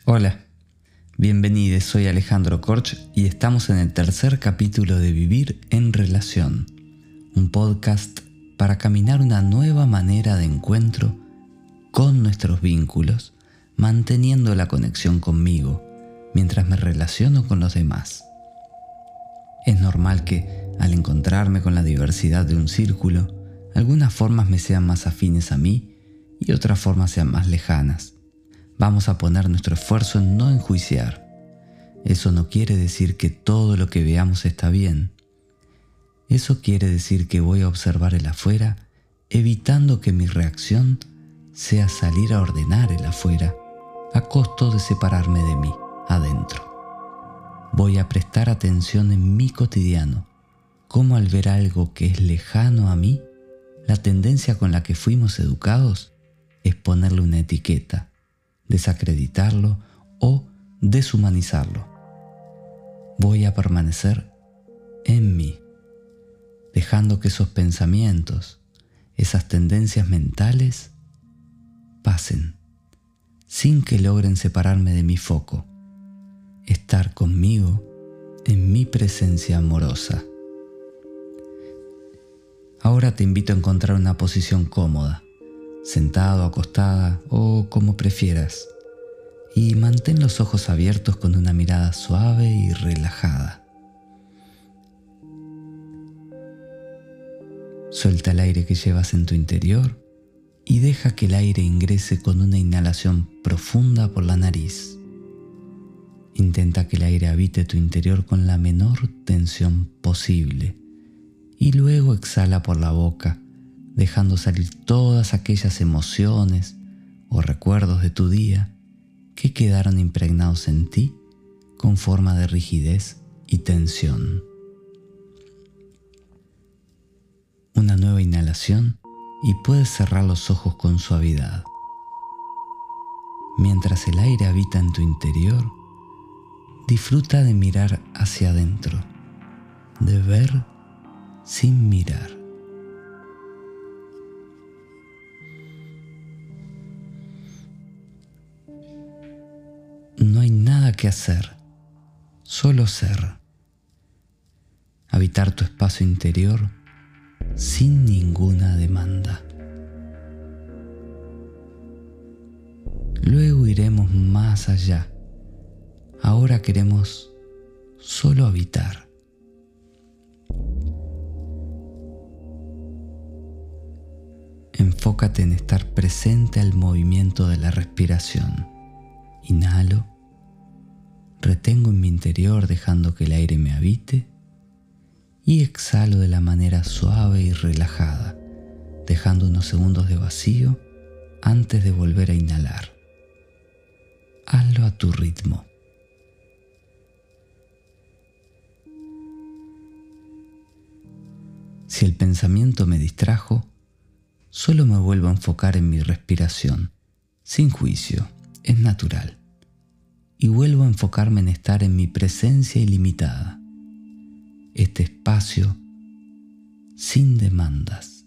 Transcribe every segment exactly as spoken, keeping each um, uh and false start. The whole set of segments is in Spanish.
Hola, bienvenidos, soy Alejandro Korch y estamos en el tercer capítulo de Vivir en Relación, un podcast para caminar una nueva manera de encuentro con nuestros vínculos, manteniendo la conexión conmigo mientras me relaciono con los demás. Es normal que, al encontrarme con la diversidad de un círculo, algunas formas me sean más afines a mí y otras formas sean más lejanas. Vamos a poner nuestro esfuerzo en no enjuiciar. Eso no quiere decir que todo lo que veamos está bien. Eso quiere decir que voy a observar el afuera, evitando que mi reacción sea salir a ordenar el afuera, a costo de separarme de mí, adentro. Voy a prestar atención en mi cotidiano, cómo al ver algo que es lejano a mí, la tendencia con la que fuimos educados es ponerle una etiqueta, desacreditarlo o deshumanizarlo. Voy a permanecer en mí, dejando que esos pensamientos, esas tendencias mentales, pasen, sin que logren separarme de mi foco, estar conmigo en mi presencia amorosa. Ahora te invito a encontrar una posición cómoda, sentado, acostada o como prefieras, y mantén los ojos abiertos con una mirada suave y relajada. Suelta el aire que llevas en tu interior y deja que el aire ingrese con una inhalación profunda por la nariz. Intenta que el aire habite tu interior con la menor tensión posible y luego exhala por la boca, dejando salir todas aquellas emociones o recuerdos de tu día que quedaron impregnados en ti con forma de rigidez y tensión. Una nueva inhalación y puedes cerrar los ojos con suavidad. Mientras el aire habita en tu interior, disfruta de mirar hacia adentro, de ver sin mirar. No hay nada que hacer, solo ser. Habitar tu espacio interior sin ninguna demanda. Luego iremos más allá. Ahora queremos solo habitar. Enfócate en estar presente al movimiento de la respiración. Inhalo, retengo en mi interior dejando que el aire me habite y exhalo de la manera suave y relajada, dejando unos segundos de vacío antes de volver a inhalar. Hazlo a tu ritmo. Si el pensamiento me distrajo, solo me vuelvo a enfocar en mi respiración, sin juicio. Es natural. Y vuelvo a enfocarme en estar en mi presencia ilimitada. Este espacio sin demandas.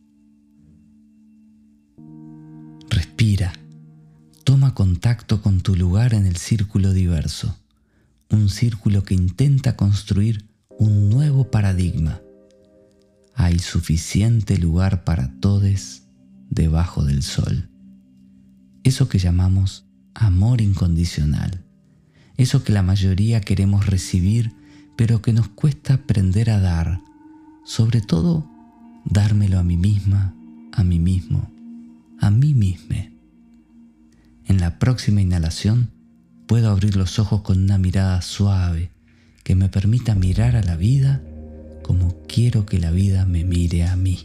Respira. Toma contacto con tu lugar en el círculo diverso. Un círculo que intenta construir un nuevo paradigma. Hay suficiente lugar para todos debajo del sol. Eso que llamamos amor incondicional, eso que la mayoría queremos recibir, pero que nos cuesta aprender a dar, sobre todo dármelo a mí misma, a mí mismo, a mí misma. En la próxima inhalación puedo abrir los ojos con una mirada suave que me permita mirar a la vida como quiero que la vida me mire a mí.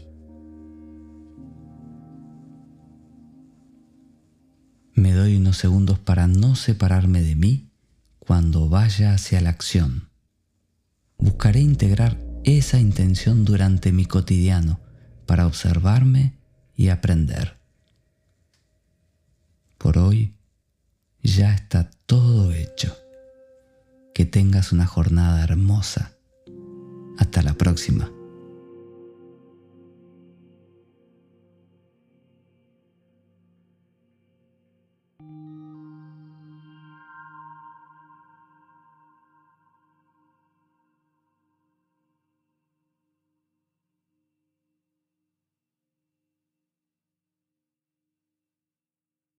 Me doy unos segundos para no separarme de mí cuando vaya hacia la acción. Buscaré integrar esa intención durante mi cotidiano para observarme y aprender. Por hoy ya está todo hecho. Que tengas una jornada hermosa. Hasta la próxima.